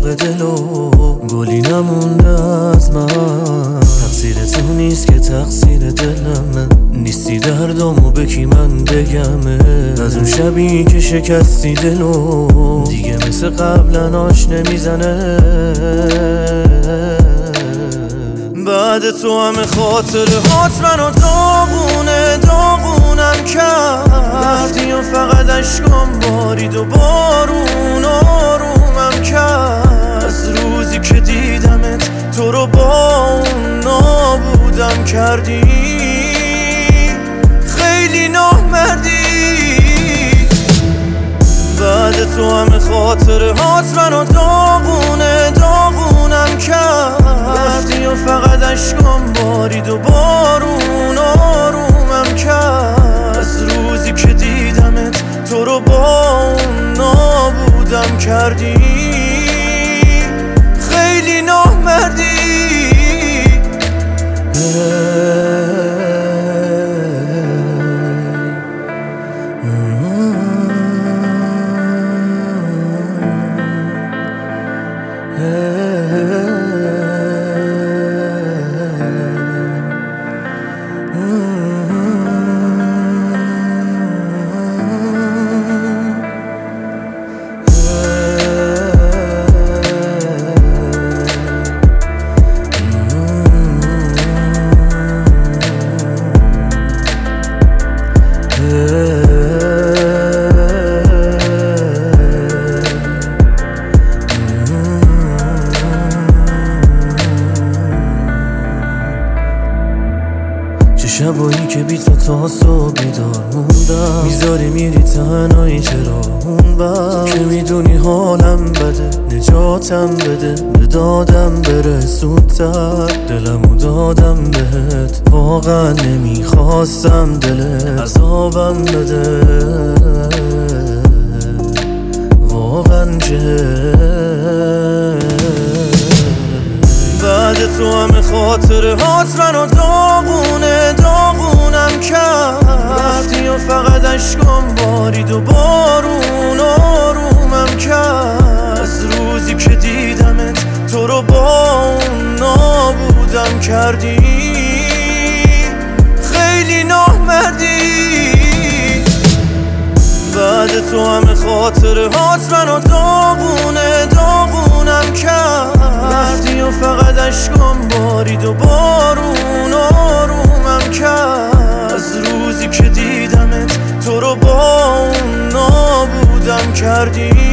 داغ دل و گلی نمونده از من. تقصیر تو نیست که تقصیر دلمه، نیستی دردامو به کی من بگمه. از اون شبی که شکستی دلو دیگه مثل قبلا آش نمیزنه. بعد تو همه خاطرهات منو داغونم کرد. رفتی و فقط عشقام بارید و بارون آرومم کرد. از روزی که دیدمت تو رو با اون نابودم کردی. خیلی نامردی. بعد تو همه خاطرهات منو داغونم کرد. رفتی و فقط عشقام بارید و بارون آرومم کرد. از روزی که دیدمت تو رو با اون نابودم کردی. خیلی نامردی. شبایی که بی تو تا صبح بیدار موندم، میذاری میری تنهایی چرا اون بر که میدونی حالم بده نجاتم بده. دادم بره زودتر دلمو دادم بهت. واقعا نمیخواستم دلت عذابم بده. واقعا بعد تو همه خاطرهات منو داغونم کرد. رفتی و فقط عشقام بارید و بارون آرومم کرد. از روزی که دیدمت تو رو با اون نابودم کردی. خیلی نامردی. بعد تو همه خاطرهات منو داغونم کرد. رفتی و فقط عشقام بارید و بارون آرومم کرد. از روزی که دیدمت تو رو با اون نابودم کردی.